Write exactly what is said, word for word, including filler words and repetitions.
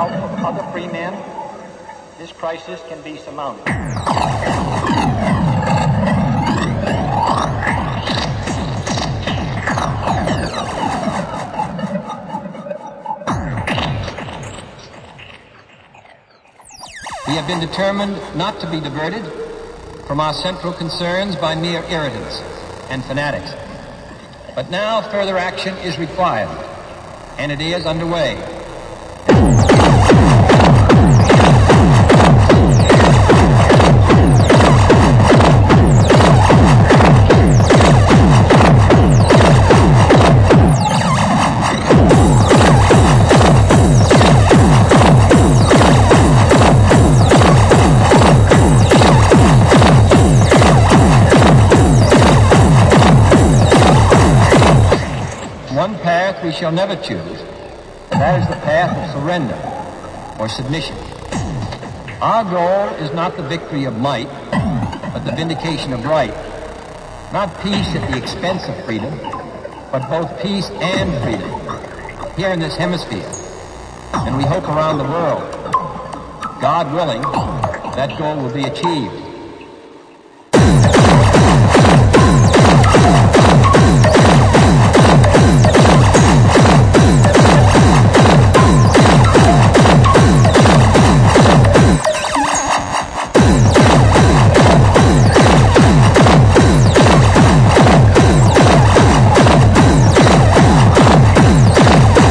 help of other free men, this crisis can be surmounted. We have been determined not to be diverted from our central concerns by mere irritants and fanatics. But now further action is required, and it is underway. One path we shall never choose, and that is the path of surrender or submission. Our goal is not the victory of might, but the vindication of right. Not peace at the expense of freedom, but both peace and freedom here in this hemisphere, and we hope around the world. God willing, that goal will be achieved.